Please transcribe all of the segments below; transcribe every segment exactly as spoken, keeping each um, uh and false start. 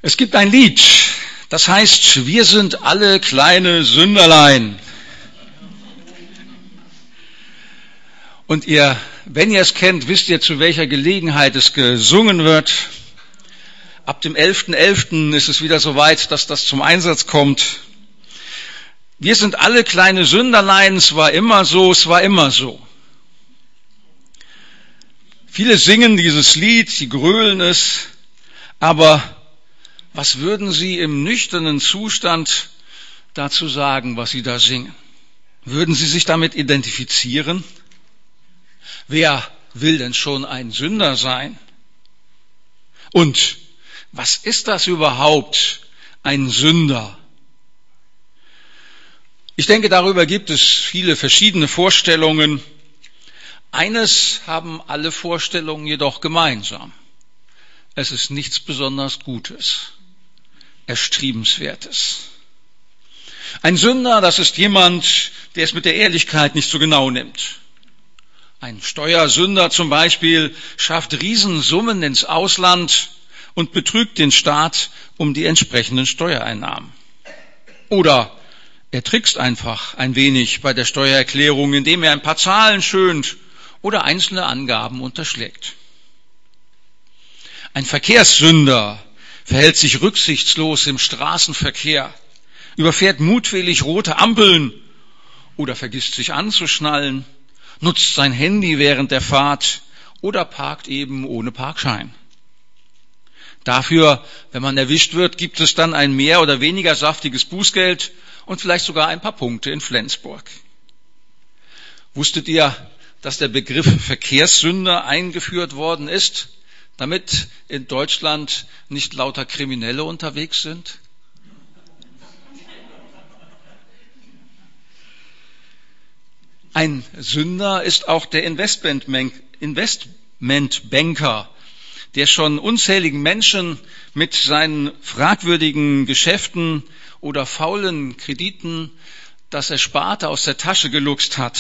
Es gibt ein Lied, das heißt, wir sind alle kleine Sünderlein. Und ihr, wenn ihr es kennt, wisst ihr, zu welcher Gelegenheit es gesungen wird. Ab dem elften elften ist es wieder soweit, dass das zum Einsatz kommt. Wir sind alle kleine Sünderlein, es war immer so, es war immer so. Viele singen dieses Lied, sie grölen es, aber was würden sie im nüchternen Zustand dazu sagen, was sie da singen? Würden sie sich damit identifizieren? Wer will denn schon ein Sünder sein? Und was ist das überhaupt, ein Sünder? Ich denke, darüber gibt es viele verschiedene Vorstellungen. Eines haben alle Vorstellungen jedoch gemeinsam. Es ist nichts besonders Gutes, Erstrebenswertes. Ein Sünder, das ist jemand, der es mit der Ehrlichkeit nicht so genau nimmt. Ein Steuersünder zum Beispiel schafft Riesensummen ins Ausland und betrügt den Staat um die entsprechenden Steuereinnahmen. Oder er trickst einfach ein wenig bei der Steuererklärung, indem er ein paar Zahlen schönt oder einzelne Angaben unterschlägt. Ein Verkehrssünder verhält sich rücksichtslos im Straßenverkehr, überfährt mutwillig rote Ampeln oder vergisst sich anzuschnallen, nutzt sein Handy während der Fahrt oder parkt eben ohne Parkschein. Dafür, wenn man erwischt wird, gibt es dann ein mehr oder weniger saftiges Bußgeld und vielleicht sogar ein paar Punkte in Flensburg. Wusstet ihr, dass der Begriff Verkehrssünder eingeführt worden ist, damit in Deutschland nicht lauter Kriminelle unterwegs sind? Ein Sünder ist auch der Investmentbanker, der schon unzähligen Menschen mit seinen fragwürdigen Geschäften oder faulen Krediten das Ersparte aus der Tasche geluchst hat.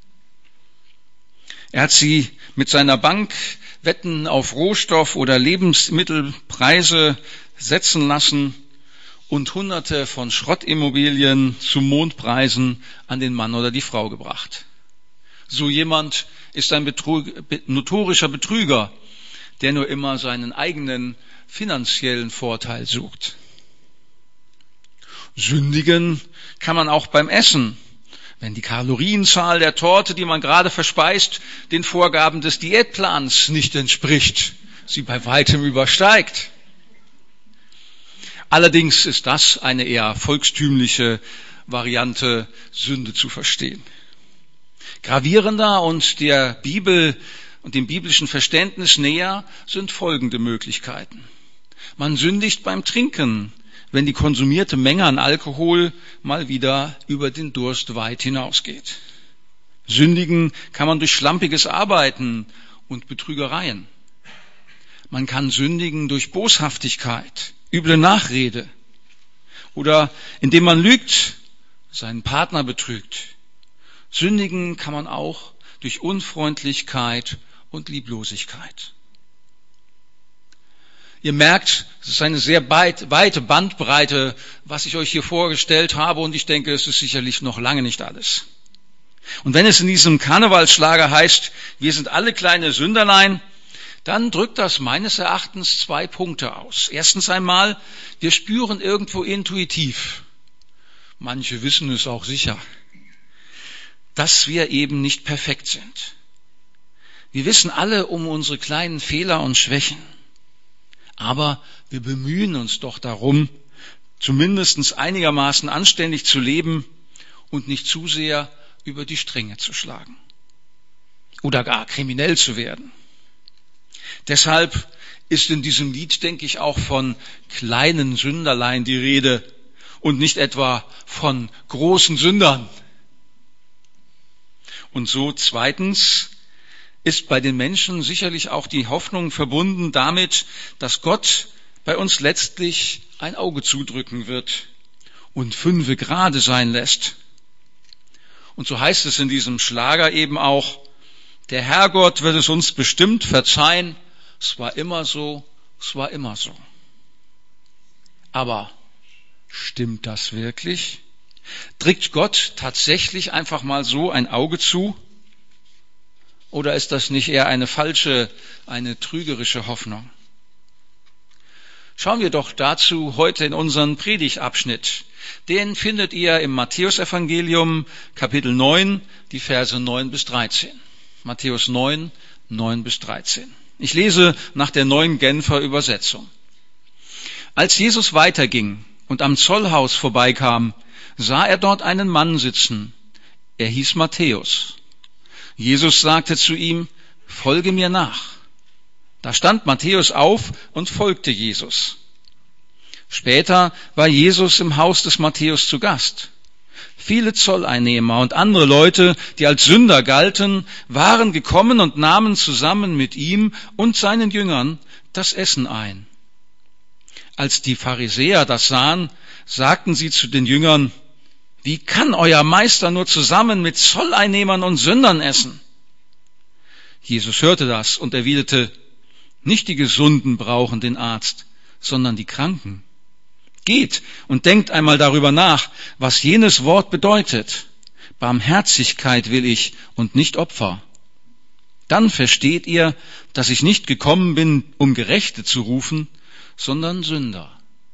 Er hat sie mit seiner Bank Wetten auf Rohstoff- oder Lebensmittelpreise setzen lassen und Hunderte von Schrottimmobilien zu Mondpreisen an den Mann oder die Frau gebracht. So jemand ist ein Betrug, notorischer Betrüger, der nur immer seinen eigenen finanziellen Vorteil sucht. Sündigen kann man auch beim Essen, wenn die Kalorienzahl der Torte, die man gerade verspeist, den Vorgaben des Diätplans nicht entspricht, sie bei weitem übersteigt. Allerdings ist das eine eher volkstümliche Variante, Sünde zu verstehen. Gravierender und der Bibel und dem biblischen Verständnis näher sind folgende Möglichkeiten. Man sündigt beim Trinken, wenn die konsumierte Menge an Alkohol mal wieder über den Durst weit hinausgeht. Sündigen kann man durch schlampiges Arbeiten und Betrügereien. Man kann sündigen durch Boshaftigkeit, üble Nachrede oder indem man lügt, seinen Partner betrügt. Sündigen kann man auch durch Unfreundlichkeit und Lieblosigkeit. Ihr merkt, es ist eine sehr weite Bandbreite, was ich euch hier vorgestellt habe, und ich denke, es ist sicherlich noch lange nicht alles. Und wenn es in diesem Karnevalsschlager heißt, wir sind alle kleine Sünderlein, dann drückt das meines Erachtens zwei Punkte aus. Erstens einmal, wir spüren irgendwo intuitiv, manche wissen es auch sicher, dass wir eben nicht perfekt sind. Wir wissen alle um unsere kleinen Fehler und Schwächen. Aber wir bemühen uns doch darum, zumindest einigermaßen anständig zu leben und nicht zu sehr über die Stränge zu schlagen oder gar kriminell zu werden. Deshalb ist in diesem Lied, denke ich, auch von kleinen Sünderlein die Rede und nicht etwa von großen Sündern. Und so zweitens ist bei den Menschen sicherlich auch die Hoffnung verbunden damit, dass Gott bei uns letztlich ein Auge zudrücken wird und fünfe gerade sein lässt. Und so heißt es in diesem Schlager eben auch, der Herrgott wird es uns bestimmt verzeihen, es war immer so, es war immer so. Aber stimmt das wirklich? Drückt Gott tatsächlich einfach mal so ein Auge zu? Oder ist das nicht eher eine falsche, eine trügerische Hoffnung? Schauen wir doch dazu heute in unseren Predigtabschnitt. Den findet ihr im Matthäusevangelium, Kapitel neun, die Verse neun bis dreizehn. Matthäus neun, neun bis dreizehn. Ich lese nach der neuen Genfer Übersetzung. Als Jesus weiterging und am Zollhaus vorbeikam, sah er dort einen Mann sitzen. Er hieß Matthäus. Jesus sagte zu ihm, folge mir nach. Da stand Matthäus auf und folgte Jesus. Später war Jesus im Haus des Matthäus zu Gast. Viele Zolleinnehmer und andere Leute, die als Sünder galten, waren gekommen und nahmen zusammen mit ihm und seinen Jüngern das Essen ein. Als die Pharisäer das sahen, sagten sie zu den Jüngern, wie kann euer Meister nur zusammen mit Zolleinnehmern und Sündern essen? Jesus hörte das und erwiderte, nicht die Gesunden brauchen den Arzt, sondern die Kranken. Geht und denkt einmal darüber nach, was jenes Wort bedeutet. Barmherzigkeit will ich und nicht Opfer. Dann versteht ihr, dass ich nicht gekommen bin, um Gerechte zu rufen, sondern Sünder.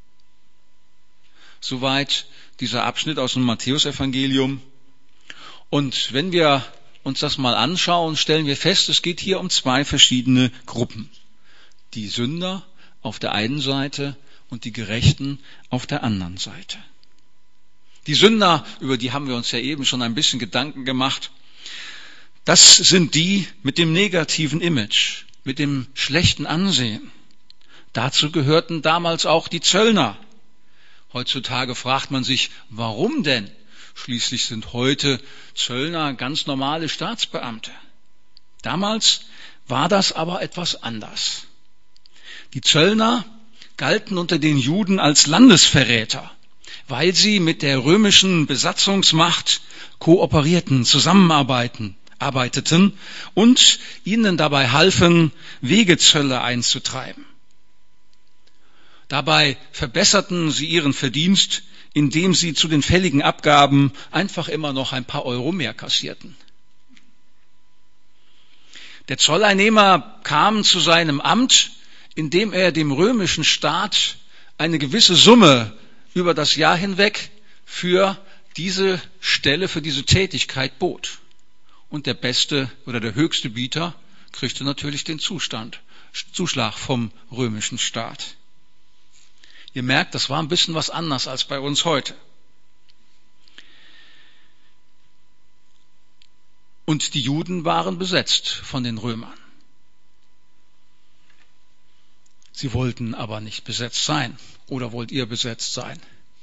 Soweit dieser Abschnitt aus dem Matthäusevangelium. Und wenn wir uns das mal anschauen, stellen wir fest, es geht hier um zwei verschiedene Gruppen. Die Sünder auf der einen Seite und die Gerechten auf der anderen Seite. Die Sünder, über die haben wir uns ja eben schon ein bisschen Gedanken gemacht, das sind die mit dem negativen Image, mit dem schlechten Ansehen. Dazu gehörten damals auch die Zöllner. Heutzutage fragt man sich, warum denn? Schließlich sind heute Zöllner ganz normale Staatsbeamte. Damals war das aber etwas anders. Die Zöllner galten unter den Juden als Landesverräter, weil sie mit der römischen Besatzungsmacht kooperierten, zusammenarbeiten, arbeiteten und ihnen dabei halfen, Wegezölle einzutreiben. Dabei verbesserten sie ihren Verdienst, indem sie zu den fälligen Abgaben einfach immer noch ein paar Euro mehr kassierten. Der Zolleinnehmer kam zu seinem Amt, indem er dem römischen Staat eine gewisse Summe über das Jahr hinweg für diese Stelle, für diese Tätigkeit bot. Und der beste oder der höchste Bieter kriegte natürlich den Zustand, Zuschlag vom römischen Staat. Ihr merkt, das war ein bisschen was anders als bei uns heute. Und die Juden waren besetzt von den Römern. Sie wollten aber nicht besetzt sein. Oder wollt ihr besetzt sein?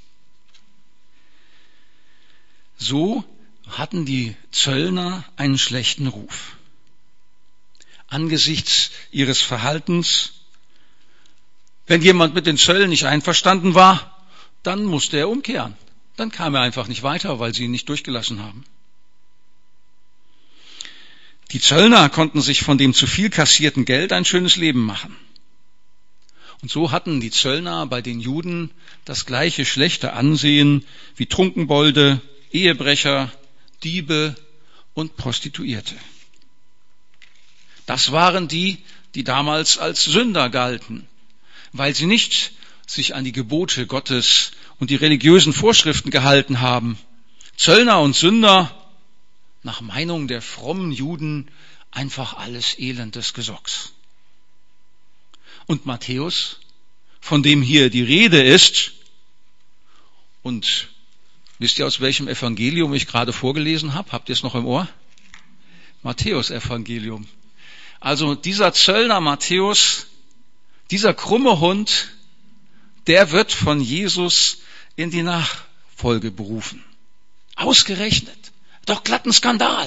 So hatten die Zöllner einen schlechten Ruf. Angesichts ihres Verhaltens, wenn jemand mit den Zöllen nicht einverstanden war, dann musste er umkehren. Dann kam er einfach nicht weiter, weil sie ihn nicht durchgelassen haben. Die Zöllner konnten sich von dem zu viel kassierten Geld ein schönes Leben machen. Und so hatten die Zöllner bei den Juden das gleiche schlechte Ansehen wie Trunkenbolde, Ehebrecher, Diebe und Prostituierte. Das waren die, die damals als Sünder galten, weil sie nicht sich an die Gebote Gottes und die religiösen Vorschriften gehalten haben. Zöllner und Sünder, nach Meinung der frommen Juden, einfach alles Elend des Gesocks. Und Matthäus, von dem hier die Rede ist, und wisst ihr, aus welchem Evangelium ich gerade vorgelesen habe? Habt ihr es noch im Ohr? Matthäus-Evangelium. Also dieser Zöllner Matthäus, dieser krumme Hund, der wird von Jesus in die Nachfolge berufen. Ausgerechnet. Doch glatten Skandal.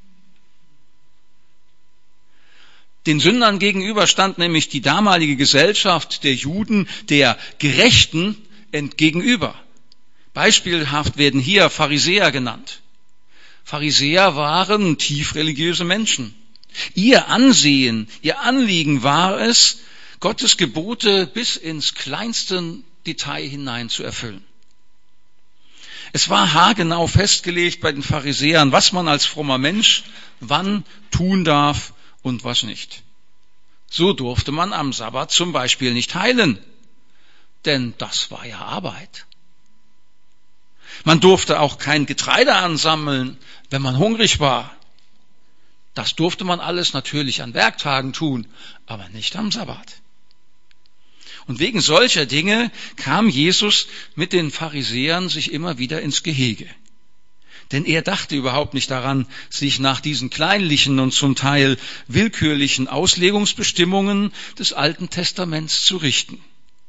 Den Sündern gegenüber stand nämlich die damalige Gesellschaft der Juden, der Gerechten, entgegenüber. Beispielhaft werden hier Pharisäer genannt. Pharisäer waren tief religiöse Menschen. Ihr Ansehen, ihr Anliegen war es, Gottes Gebote bis ins kleinste Detail hinein zu erfüllen. Es war haargenau festgelegt bei den Pharisäern, was man als frommer Mensch wann tun darf und was nicht. So durfte man am Sabbat zum Beispiel nicht heilen, denn das war ja Arbeit. Man durfte auch kein Getreide ansammeln, wenn man hungrig war. Das durfte man alles natürlich an Werktagen tun, aber nicht am Sabbat. Und wegen solcher Dinge kam Jesus mit den Pharisäern sich immer wieder ins Gehege. Denn er dachte überhaupt nicht daran, sich nach diesen kleinlichen und zum Teil willkürlichen Auslegungsbestimmungen des Alten Testaments zu richten.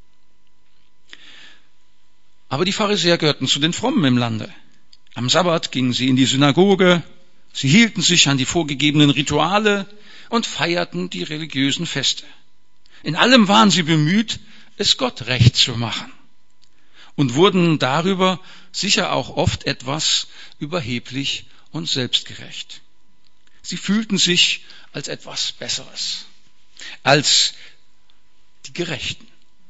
Aber die Pharisäer gehörten zu den Frommen im Lande. Am Sabbat gingen sie in die Synagoge, sie hielten sich an die vorgegebenen Rituale und feierten die religiösen Feste. In allem waren sie bemüht, es Gott recht zu machen und wurden darüber sicher auch oft etwas überheblich und selbstgerecht. Sie fühlten sich als etwas Besseres, als die Gerechten.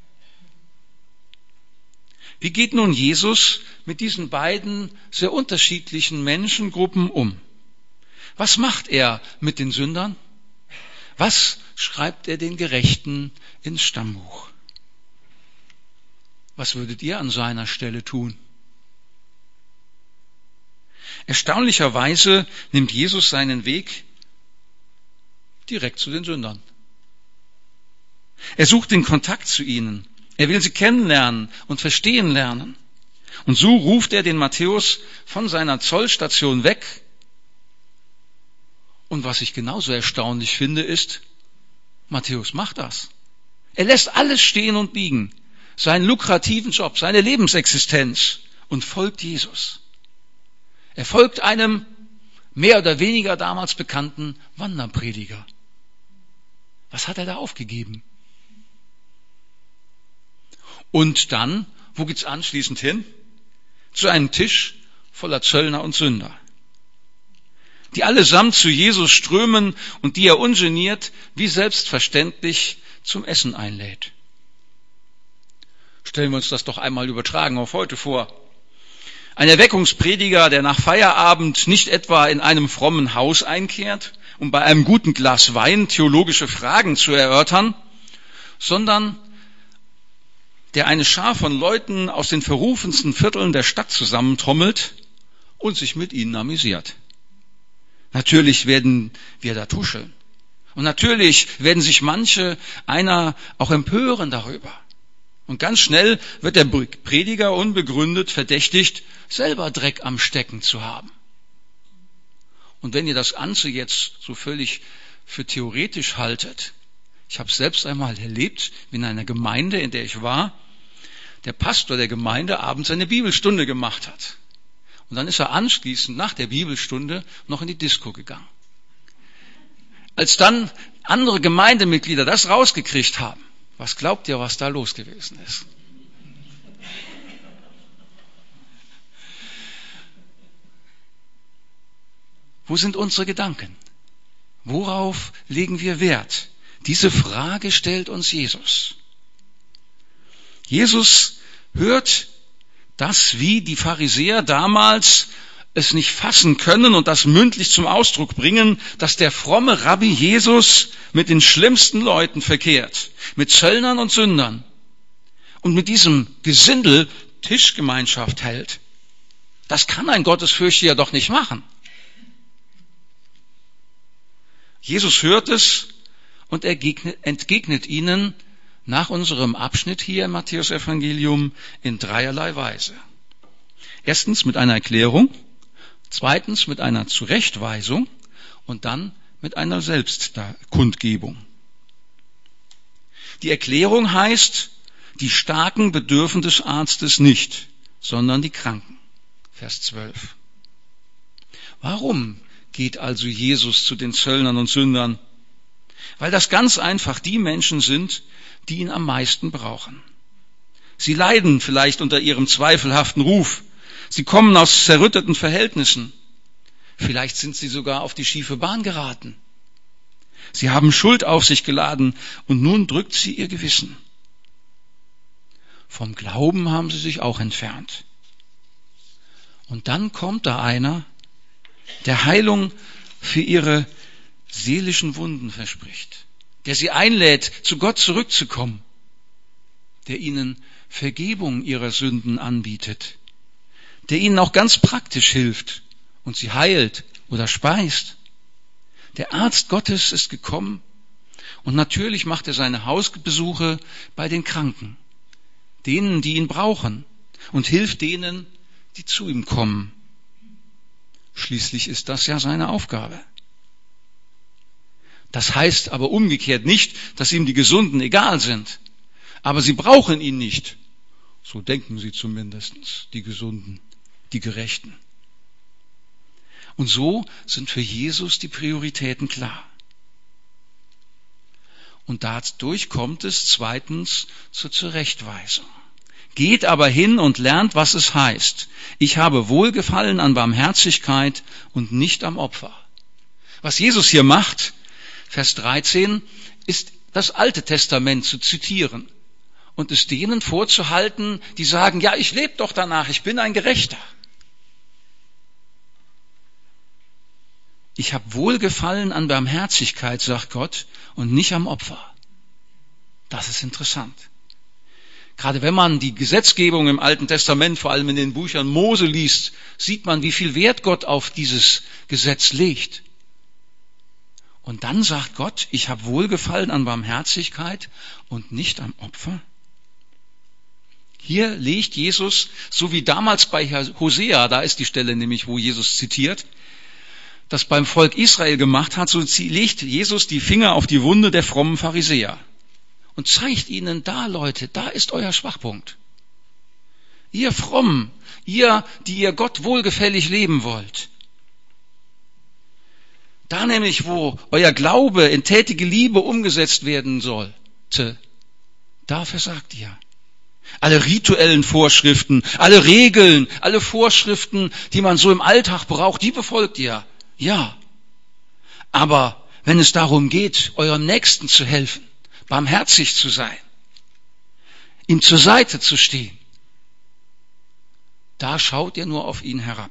Wie geht nun Jesus mit diesen beiden sehr unterschiedlichen Menschengruppen um? Was macht er mit den Sündern? Was schreibt er den Gerechten ins Stammbuch? Was würdet ihr an seiner Stelle tun? Erstaunlicherweise nimmt Jesus seinen Weg direkt zu den Sündern. Er sucht den Kontakt zu ihnen. Er will sie kennenlernen und verstehen lernen. Und so ruft er den Matthäus von seiner Zollstation weg. Und was ich genauso erstaunlich finde, ist, Matthäus macht das. Er lässt alles stehen und liegen, seinen lukrativen Job, seine Lebensexistenz und folgt Jesus. Er folgt einem mehr oder weniger damals bekannten Wanderprediger. Was hat er da aufgegeben? Und dann, wo geht's anschließend hin? Zu einem Tisch voller Zöllner und Sünder, die allesamt zu Jesus strömen und die er ungeniert wie selbstverständlich zum Essen einlädt. Stellen wir uns das doch einmal übertragen auf heute vor. Ein Erweckungsprediger, der nach Feierabend nicht etwa in einem frommen Haus einkehrt, um bei einem guten Glas Wein theologische Fragen zu erörtern, sondern der eine Schar von Leuten aus den verrufensten Vierteln der Stadt zusammentrommelt und sich mit ihnen amüsiert. Natürlich werden wir da tuscheln. Und natürlich werden sich manche einer auch empören darüber. Und ganz schnell wird der Prediger unbegründet verdächtigt, selber Dreck am Stecken zu haben. Und wenn ihr das Ganze jetzt so völlig für theoretisch haltet, ich habe es selbst einmal erlebt, in einer Gemeinde, in der ich war, der Pastor der Gemeinde abends eine Bibelstunde gemacht hat. Und dann ist er anschließend nach der Bibelstunde noch in die Disco gegangen. Als dann andere Gemeindemitglieder das rausgekriegt haben, was glaubt ihr, was da los gewesen ist? Wo sind unsere Gedanken? Worauf legen wir Wert? Diese Frage stellt uns Jesus. Jesus hört das, wie die Pharisäer damals es nicht fassen können und das mündlich zum Ausdruck bringen, dass der fromme Rabbi Jesus mit den schlimmsten Leuten verkehrt, mit Zöllnern und Sündern und mit diesem Gesindel Tischgemeinschaft hält. Das kann ein Gottesfürchtiger doch nicht machen. Jesus hört es und er entgegnet ihnen nach unserem Abschnitt hier im Matthäus-Evangelium in dreierlei Weise. Erstens mit einer Erklärung, zweitens mit einer Zurechtweisung und dann mit einer Selbstkundgebung. Die Erklärung heißt, die Starken bedürfen des Arztes nicht, sondern die Kranken. Vers zwölf. Warum geht also Jesus zu den Zöllnern und Sündern? Weil das ganz einfach die Menschen sind, die ihn am meisten brauchen. Sie leiden vielleicht unter ihrem zweifelhaften Ruf. Sie kommen aus zerrütteten Verhältnissen. Vielleicht sind sie sogar auf die schiefe Bahn geraten. Sie haben Schuld auf sich geladen und nun drückt sie ihr Gewissen. Vom Glauben haben sie sich auch entfernt. Und dann kommt da einer, der Heilung für ihre seelischen Wunden verspricht, der sie einlädt, zu Gott zurückzukommen, der ihnen Vergebung ihrer Sünden anbietet, der ihnen auch ganz praktisch hilft und sie heilt oder speist. Der Arzt Gottes ist gekommen und natürlich macht er seine Hausbesuche bei den Kranken, denen, die ihn brauchen, und hilft denen, die zu ihm kommen. Schließlich ist das ja seine Aufgabe. Das heißt aber umgekehrt nicht, dass ihm die Gesunden egal sind. Aber sie brauchen ihn nicht. So denken sie zumindest, die Gesunden, die Gerechten. Und so sind für Jesus die Prioritäten klar. Und dadurch kommt es zweitens zur Zurechtweisung. Geht aber hin und lernt, was es heißt. Ich habe Wohlgefallen an Barmherzigkeit und nicht am Opfer. Was Jesus hier macht, Vers dreizehn, ist das Alte Testament zu zitieren und es denen vorzuhalten, die sagen, ja, ich lebe doch danach, ich bin ein Gerechter. Ich habe Wohlgefallen an Barmherzigkeit, sagt Gott, und nicht am Opfer. Das ist interessant. Gerade wenn man die Gesetzgebung im Alten Testament, vor allem in den Büchern Mose liest, sieht man, wie viel Wert Gott auf dieses Gesetz legt. Und dann sagt Gott, ich habe Wohlgefallen an Barmherzigkeit und nicht am Opfer. Hier legt Jesus, so wie damals bei Hosea, da ist die Stelle nämlich, wo Jesus zitiert, das beim Volk Israel gemacht hat, so legt Jesus die Finger auf die Wunde der frommen Pharisäer und zeigt ihnen, da Leute, da ist euer Schwachpunkt. Ihr Frommen, ihr, die ihr Gott wohlgefällig leben wollt. Da nämlich, wo euer Glaube in tätige Liebe umgesetzt werden sollte, da versagt ihr. Alle rituellen Vorschriften, alle Regeln, alle Vorschriften, die man so im Alltag braucht, die befolgt ihr. Ja. Aber wenn es darum geht, eurem Nächsten zu helfen, barmherzig zu sein, ihm zur Seite zu stehen, da schaut ihr nur auf ihn herab.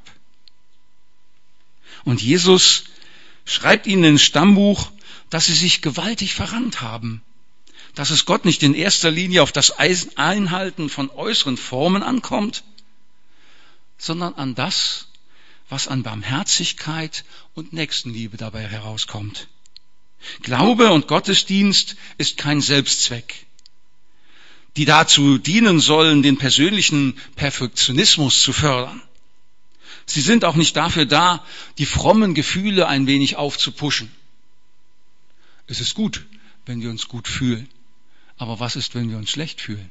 Und Jesus schreibt ihnen ins Stammbuch, dass sie sich gewaltig verrannt haben, dass es Gott nicht in erster Linie auf das Einhalten von äußeren Formen ankommt, sondern an das, was an Barmherzigkeit und Nächstenliebe dabei herauskommt. Glaube und Gottesdienst ist kein Selbstzweck, die dazu dienen sollen, den persönlichen Perfektionismus zu fördern. Sie sind auch nicht dafür da, die frommen Gefühle ein wenig aufzupuschen. Es ist gut, wenn wir uns gut fühlen. Aber was ist, wenn wir uns schlecht fühlen?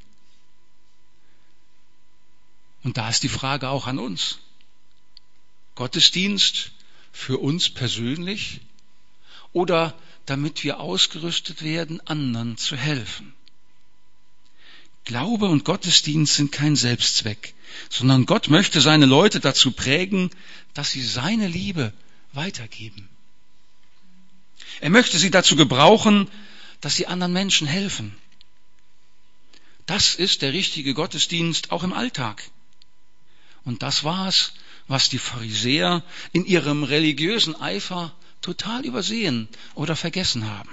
Und da ist die Frage auch an uns. Gottesdienst für uns persönlich oder damit wir ausgerüstet werden, anderen zu helfen? Glaube und Gottesdienst sind kein Selbstzweck, sondern Gott möchte seine Leute dazu prägen, dass sie seine Liebe weitergeben. Er möchte sie dazu gebrauchen, dass sie anderen Menschen helfen. Das ist der richtige Gottesdienst auch im Alltag. Und das war es, was die Pharisäer in ihrem religiösen Eifer total übersehen oder vergessen haben.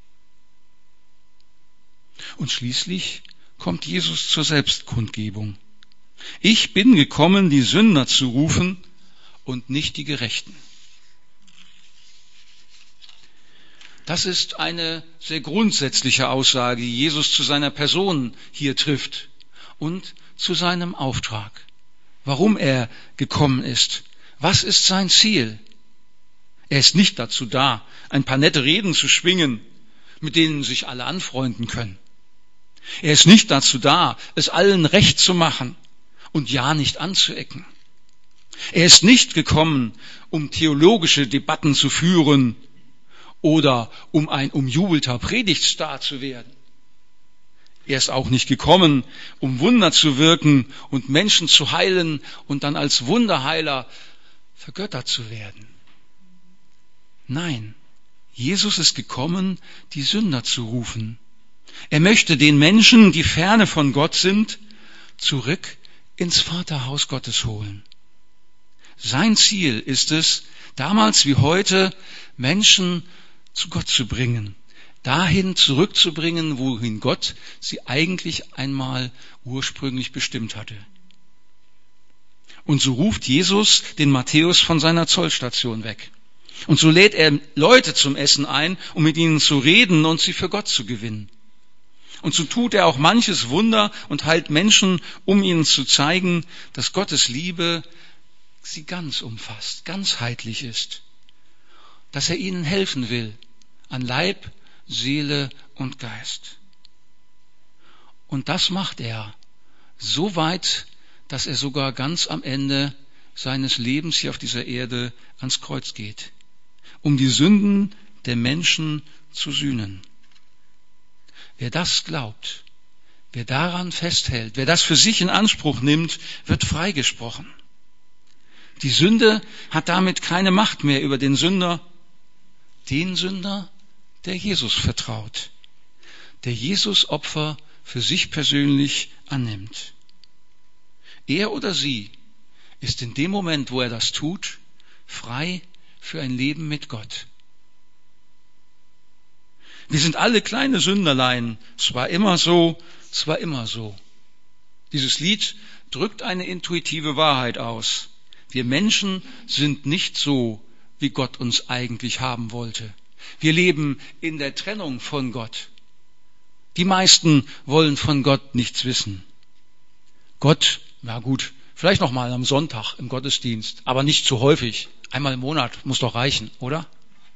Und schließlich kommt Jesus zur Selbstkundgebung. Ich bin gekommen, die Sünder zu rufen und nicht die Gerechten. Das ist eine sehr grundsätzliche Aussage, die Jesus zu seiner Person hier trifft und zu seinem Auftrag. Warum er gekommen ist. Was ist sein Ziel? Er ist nicht dazu da, ein paar nette Reden zu schwingen, mit denen sich alle anfreunden können. Er ist nicht dazu da, es allen recht zu machen und ja nicht anzuecken. Er ist nicht gekommen, um theologische Debatten zu führen oder um ein umjubelter Predigtstar zu werden. Er ist auch nicht gekommen, um Wunder zu wirken und Menschen zu heilen und dann als Wunderheiler vergöttert zu werden. Nein, Jesus ist gekommen, die Sünder zu rufen. Er möchte den Menschen, die ferne von Gott sind zurück ins Vaterhaus Gottes holen. Sein Ziel ist es, damals wie heute Menschen zu Gott zu bringen, dahin zurückzubringen, wohin Gott sie eigentlich einmal ursprünglich bestimmt hatte. Und so ruft Jesus den Matthäus von seiner Zollstation weg. Und so lädt er Leute zum Essen ein, um mit ihnen zu reden und sie für Gott zu gewinnen. Und so tut er auch manches Wunder und heilt Menschen, um ihnen zu zeigen, dass Gottes Liebe sie ganz umfasst, ganzheitlich ist. Dass er ihnen helfen will, an Leib, Seele und Geist. Und das macht er so weit, dass er sogar ganz am Ende seines Lebens hier auf dieser Erde ans Kreuz geht, um die Sünden der Menschen zu sühnen. Wer das glaubt, wer daran festhält, wer das für sich in Anspruch nimmt, wird freigesprochen. Die Sünde hat damit keine Macht mehr über den Sünder, den Sünder, der Jesus vertraut, der Jesus Opfer für sich persönlich annimmt. Er oder sie ist in dem Moment, wo er das tut, frei für ein Leben mit Gott. Wir sind alle kleine Sünderlein. Es war immer so, es war immer so. Dieses Lied drückt eine intuitive Wahrheit aus. Wir Menschen sind nicht so, wie Gott uns eigentlich haben wollte. Wir leben in der Trennung von Gott. Die meisten wollen von Gott nichts wissen. Gott, na gut, vielleicht noch mal am Sonntag im Gottesdienst, aber nicht zu häufig. Einmal im Monat muss doch reichen, oder?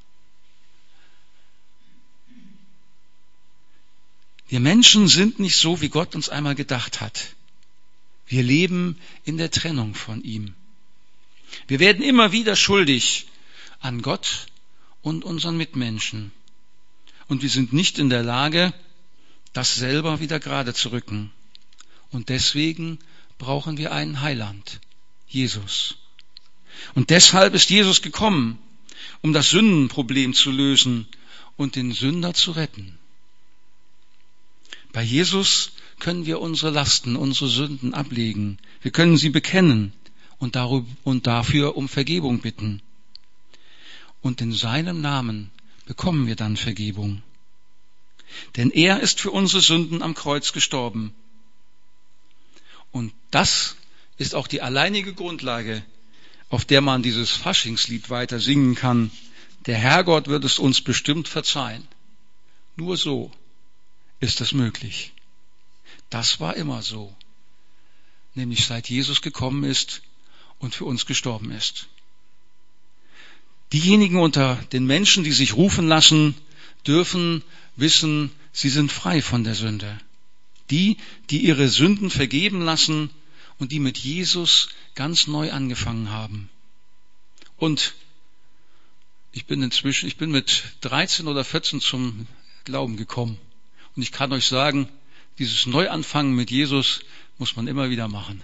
Wir Menschen sind nicht so, wie Gott uns einmal gedacht hat. Wir leben in der Trennung von ihm. Wir werden immer wieder schuldig an Gott und unseren Mitmenschen. Und wir sind nicht in der Lage, das selber wieder gerade zu rücken. Und deswegen brauchen wir einen Heiland, Jesus. Und deshalb ist Jesus gekommen, um das Sündenproblem zu lösen und den Sünder zu retten. Bei Jesus können wir unsere Lasten, unsere Sünden ablegen. Wir können sie bekennen und, darüber, und dafür um Vergebung bitten. Und in seinem Namen bekommen wir dann Vergebung. Denn er ist für unsere Sünden am Kreuz gestorben. Und das ist auch die alleinige Grundlage, auf der man dieses Faschingslied weiter singen kann. Der Herrgott wird es uns bestimmt verzeihen. Nur so ist es möglich. Das war immer so. Nämlich seit Jesus gekommen ist und für uns gestorben ist. Diejenigen unter den Menschen, die sich rufen lassen, dürfen wissen, sie sind frei von der Sünde. Die, die ihre Sünden vergeben lassen und die mit Jesus ganz neu angefangen haben. Und ich bin inzwischen, ich bin mit dreizehn oder vierzehn zum Glauben gekommen. Und ich kann euch sagen, dieses Neuanfangen mit Jesus muss man immer wieder machen.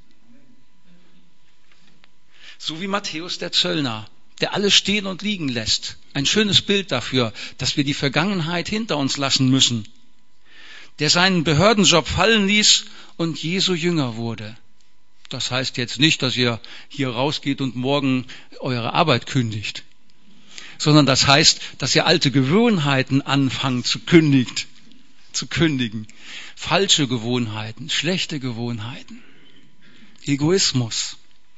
So wie Matthäus der Zöllner, der alles stehen und liegen lässt. Ein schönes Bild dafür, dass wir die Vergangenheit hinter uns lassen müssen. Der seinen Behördenjob fallen ließ und Jesu Jünger wurde. Das heißt jetzt nicht, dass ihr hier rausgeht und morgen eure Arbeit kündigt, sondern das heißt, dass ihr alte Gewohnheiten anfangt zu kündigt, zu kündigen. Falsche Gewohnheiten, schlechte Gewohnheiten, Egoismus.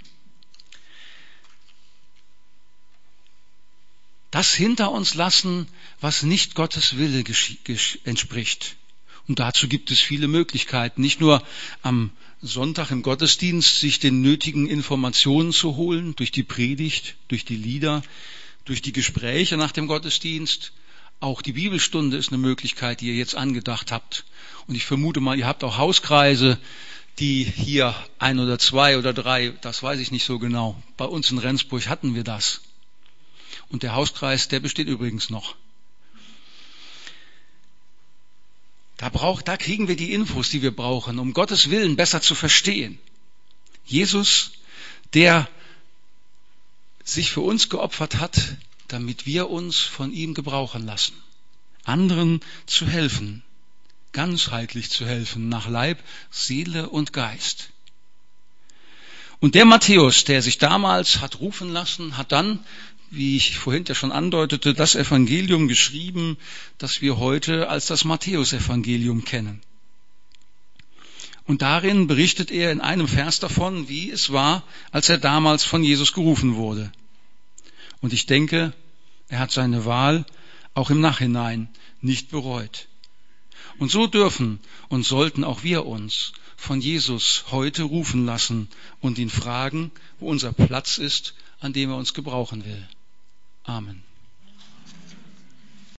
Das hinter uns lassen, was nicht Gottes Wille gesch- gesch- entspricht. Und dazu gibt es viele Möglichkeiten, nicht nur am Sonntag im Gottesdienst sich den nötigen Informationen zu holen, durch die Predigt, durch die Lieder, durch die Gespräche nach dem Gottesdienst. Auch die Bibelstunde ist eine Möglichkeit, die ihr jetzt angedacht habt. Und ich vermute mal, ihr habt auch Hauskreise, die hier ein oder zwei oder drei, das weiß ich nicht so genau. Bei uns in Rendsburg hatten wir das. Und der Hauskreis, der besteht übrigens noch. Da braucht, da kriegen wir die Infos, die wir brauchen, um Gottes Willen besser zu verstehen. Jesus, der sich für uns geopfert hat, damit wir uns von ihm gebrauchen lassen, anderen zu helfen, ganzheitlich zu helfen, nach Leib, Seele und Geist. Und der Matthäus, der sich damals hat rufen lassen, hat dann, wie ich vorhin ja schon andeutete, das Evangelium geschrieben, das wir heute als das Matthäusevangelium kennen. Und darin berichtet er in einem Vers davon, wie es war, als er damals von Jesus gerufen wurde. Und ich denke, er hat seine Wahl auch im Nachhinein nicht bereut. Und so dürfen und sollten auch wir uns von Jesus heute rufen lassen und ihn fragen, wo unser Platz ist, an dem er uns gebrauchen will. Amen.